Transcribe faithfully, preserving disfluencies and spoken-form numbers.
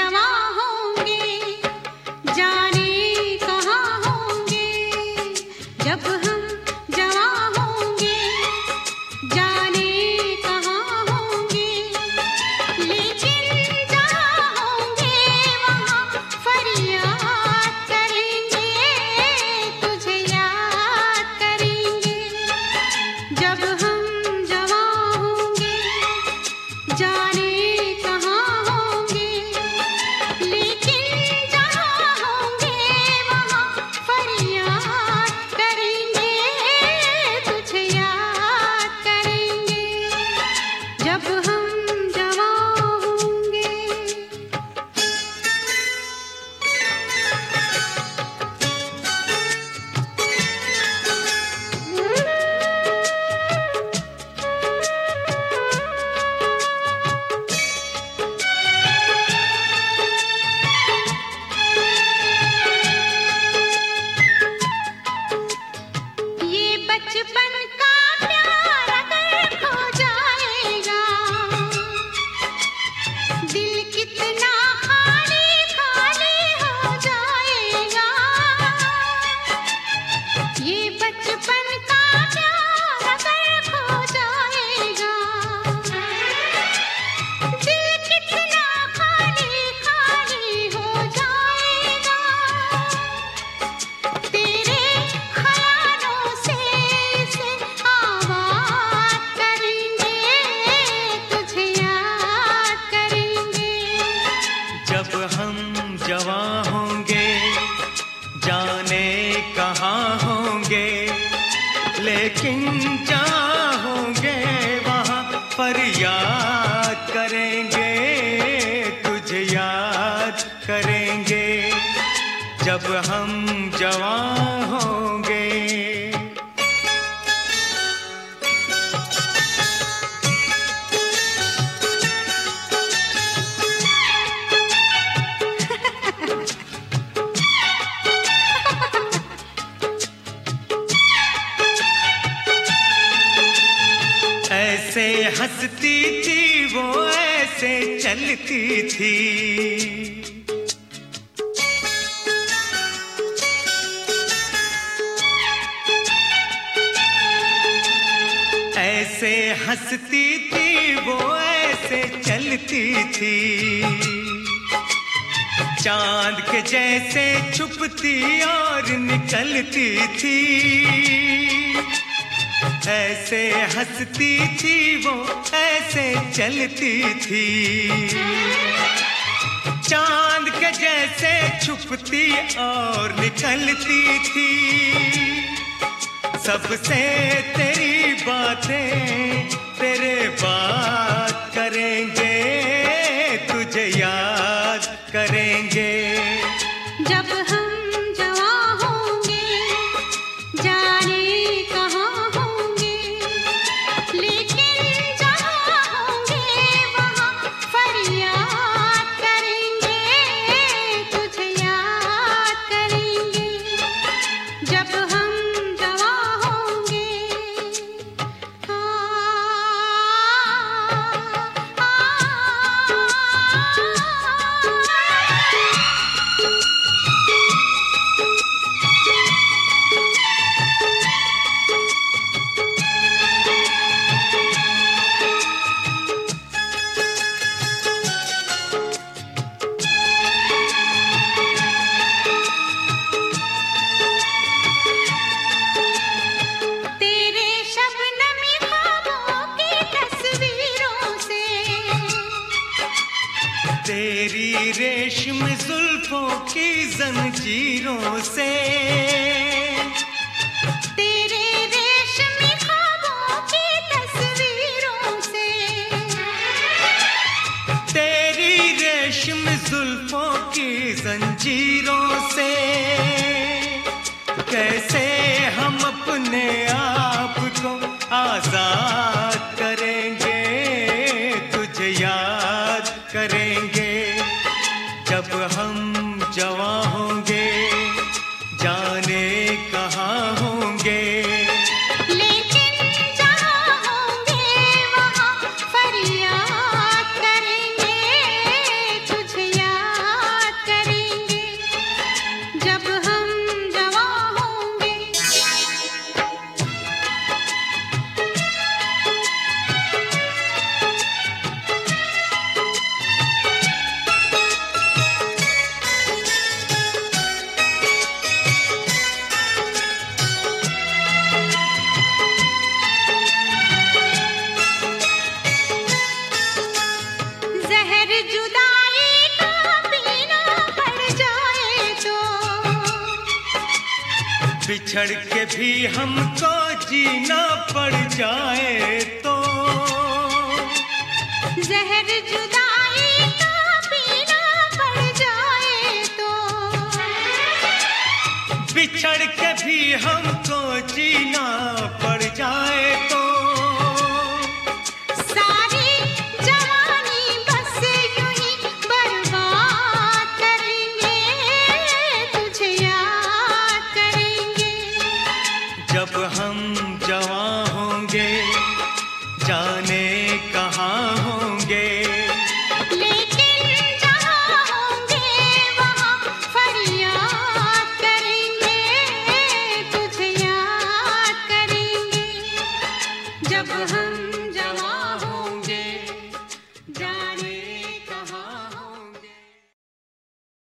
जवां होंगे जाने कहाँ होंगे, जब हम जवां होंगे जाने कहाँ होंगे, लेकिन जहाँ होंगे वहाँ फरियाद करेंगे, तुझे याद करेंगे। जब हम जवां होंगे जाने कहाँ होंगे, लेकिन जहाँ होंगे वहाँ फरियाद करेंगे, तुझे याद करेंगे। जब हम जवां होंगे। ये बचपन का प्यार अगर खो जाएगा, दिल कितना खाली खाली हो जाएगा। ये बचपन का प्यार अगर खो जाएगा, दिल कितना खाली खाली हो जाएगा। तेरे ख्यालों से इसे आबाद करेंगे, तुझे याद करेंगे। जब हम जवां होंगे जाने कहाँ होंगे, लेकिन जहाँ होंगे वहाँ फरियाद करेंगे, तुझे याद करेंगे। जब हम जवां होंगे। ऐसे हंसती थी वो, ऐसे चलती थी, ऐसे हंसती थी वो, ऐसे चलती थी। चांद के जैसे छुपती और निकलती थी, ऐसे हंसती थी वो, ऐसे चलती थी। चांद के जैसे छुपती और निकलती थी। सबसे तेरी बातें तेरे बात करेंगे, तुझे याद करेंगे। जब हम जवां होंगे जाने कहाँ होंगे, लेकिन जहाँ होंगे वहाँ फरियाद करेंगे, तुझे याद करेंगे। जब हम जवां होंगे। आ, आ, आ, तेरे शबनमी ख्वाबों की तस्वीरों से, तेरी रेशम जुल्फों की जंजीरों से, तेरे रेशमी ख्वाबों की तस्वीरों से, तेरी रेशम जुल्फों की जंजीरों से। कैसे हम अपने आप को आजाद करेंगे, तुझे याद करेंगे। जब हम जवां होंगे जाने कहाँ होंगे, लेकिन जहाँ होंगे वहाँ फरियाद करेंगे, तुझे याद बिछड़ के भी हमको जीना पड़ जाए तो जहर जुदाई का पीना पड़ जाए तो बिछड़ के भी हमको जीना पड़ जाए तो सारी जवानी बस यूं ही बर्बाद करेंगे, तुझे याद करेंगे। जब हम जवां होंगे जाने कहाँ होंगे, लेकिन जहाँ होंगे वहाँ फरियाद करेंगे, तुझे याद करेंगे। जब हम